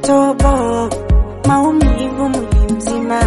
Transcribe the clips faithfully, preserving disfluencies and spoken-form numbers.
tobo, maumivu mwili mzima,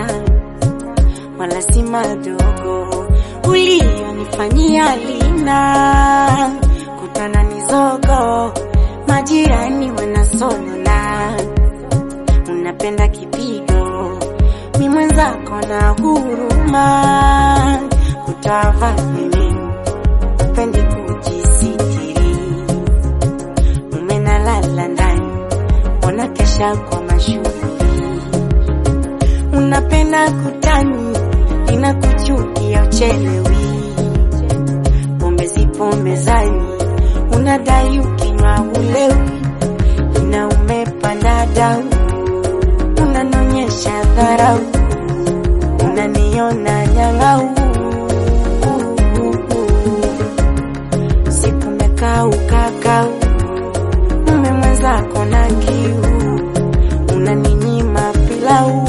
wala si madogo ulionifanyia lina. Kutana nizogo, majirani wanasonona, unapenda kipigo, mi mwenzako na huruma. Kutava mimi, upendi kujisitiri, umenalala ndani, unakesha kwa mashughuli. Unapenda kutani, inakuchukia uchelewi, pombe zipo mezani, unadai ukinywa ulewi, ina umepanda dau, unanonyesha dharau, unaniona nyang'au. Siku mekaa ukakau, mume mwenzako na kiu, unaninyima pilau.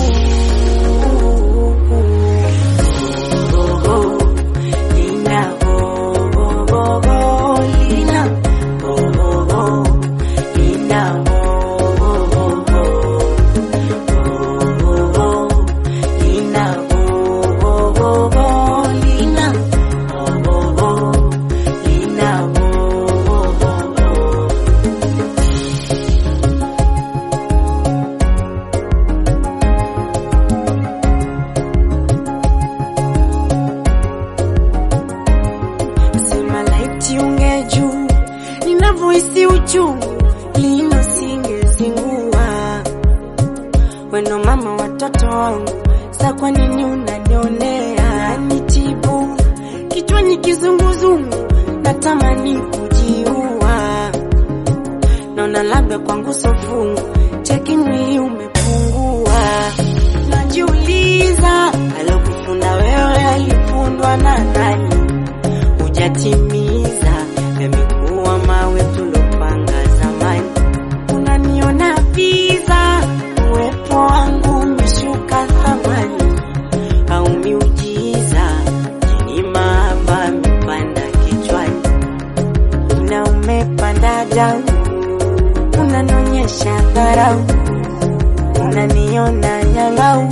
Ungeju ninavyohisi uchungu, lino singezingua. Weno mama watoto wangu, sa kwa nini unanionea? Nitibu kichwani kizunguzungu, natamani kujiua. Naona labda kwangu sofungu, cheki mwili umepungua. Najiuliza, alokufunda wewe alifundwa na nani? Hujatimiza yamekuwa mawe tulopanga zamani. Unaniona visa, uwepo wangu umeshuka thamani, au miujiza jini maamba mipanda kichwani, ina umepanda dau, unanonyesha dharau, unaniona nyang'au.